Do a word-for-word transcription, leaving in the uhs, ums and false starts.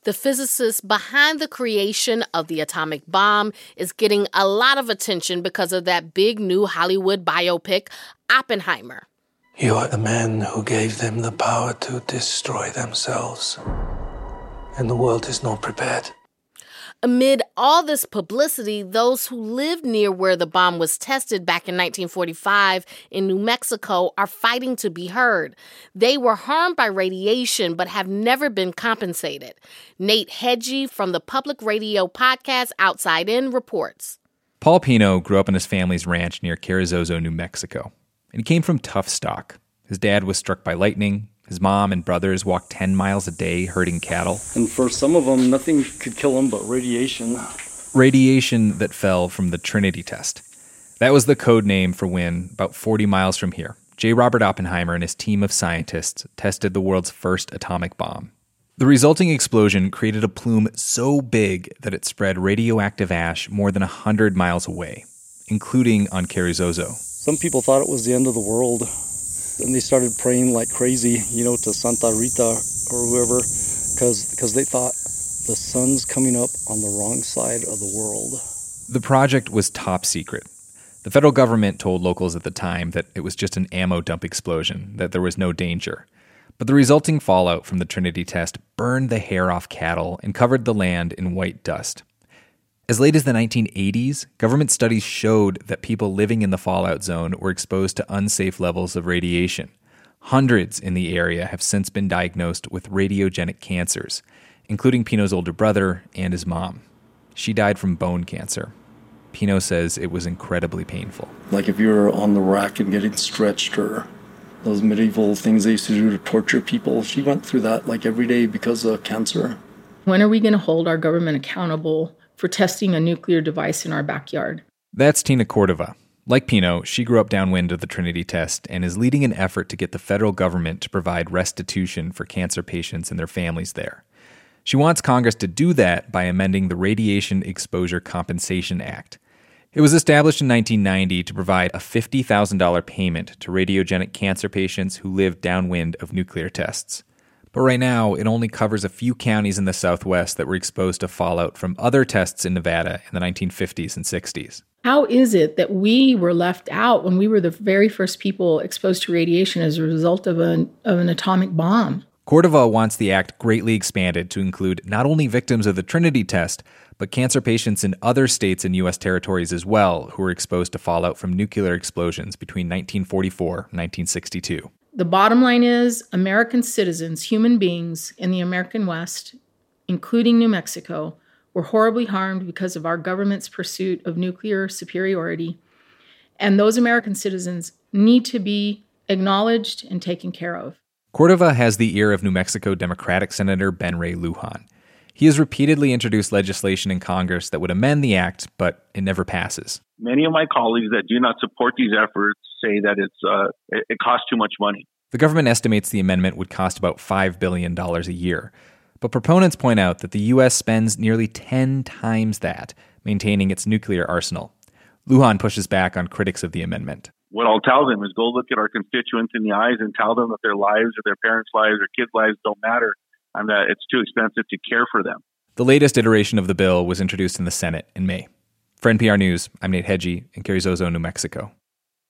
The physicist behind the creation of the atomic bomb is getting a lot of attention because of that big new Hollywood biopic, Oppenheimer. You are the man who gave them the power to destroy themselves. And the world is not prepared. Amid all this publicity, those who lived near where the bomb was tested back in nineteen forty-five in New Mexico are fighting to be heard. They were harmed by radiation but have never been compensated. Nate Hedgie from the public radio podcast Outside In reports. Paul Pino grew up on his family's ranch near Carrizozo, New Mexico, and he came from tough stock. His dad was struck by lightning. His mom and brothers walked ten miles a day herding cattle. And for some of them, nothing could kill them but radiation. Radiation that fell from the Trinity test. That was the code name for when, about forty miles from here, J. Robert Oppenheimer and his team of scientists tested the world's first atomic bomb. The resulting explosion created a plume so big that it spread radioactive ash more than one hundred miles away, including on Carrizozo. Some people thought it was the end of the world. And they started praying like crazy, you know, to Santa Rita or whoever, because because they thought the sun's coming up on the wrong side of the world. The project was top secret. The federal government told locals at the time that it was just an ammo dump explosion, that there was no danger. But the resulting fallout from the Trinity test burned the hair off cattle and covered the land in white dust. As late as the nineteen eighties, government studies showed that people living in the fallout zone were exposed to unsafe levels of radiation. Hundreds in the area have since been diagnosed with radiogenic cancers, including Pino's older brother and his mom. She died from bone cancer. Pino says it was incredibly painful. Like if you were on the rack and getting stretched, or those medieval things they used to do to torture people, she went through that like every day because of cancer. When are we going to hold our government accountable for testing a nuclear device in our backyard? That's Tina Cordova. Like Pino, she grew up downwind of the Trinity test and is leading an effort to get the federal government to provide restitution for cancer patients and their families there. She wants Congress to do that by amending the Radiation Exposure Compensation Act. It was established in nineteen ninety to provide a fifty thousand dollars payment to radiogenic cancer patients who live downwind of nuclear tests. But right now, it only covers a few counties in the Southwest that were exposed to fallout from other tests in Nevada in the nineteen fifties and sixties. How is it that we were left out when we were the very first people exposed to radiation as a result of an, of an atomic bomb? Cordova wants the act greatly expanded to include not only victims of the Trinity test, but cancer patients in other states and U S territories as well who were exposed to fallout from nuclear explosions between nineteen forty-four and nineteen sixty-two. The bottom line is American citizens, human beings in the American West, including New Mexico, were horribly harmed because of our government's pursuit of nuclear superiority. And those American citizens need to be acknowledged and taken care of. Cordova has the ear of New Mexico Democratic Senator Ben Ray Lujan. He has repeatedly introduced legislation in Congress that would amend the act, but it never passes. Many of my colleagues that do not support these efforts say that it's uh, it, it costs too much money. The government estimates the amendment would cost about five billion dollars a year. But proponents point out that the U S spends nearly ten times that maintaining its nuclear arsenal. Lujan pushes back on critics of the amendment. What I'll tell them is go look at our constituents in the eyes and tell them that their lives or their parents' lives or kids' lives don't matter and that it's too expensive to care for them. The latest iteration of the bill was introduced in the Senate in May. For N P R News, I'm Nate Hedgie in Carrizozo, New Mexico.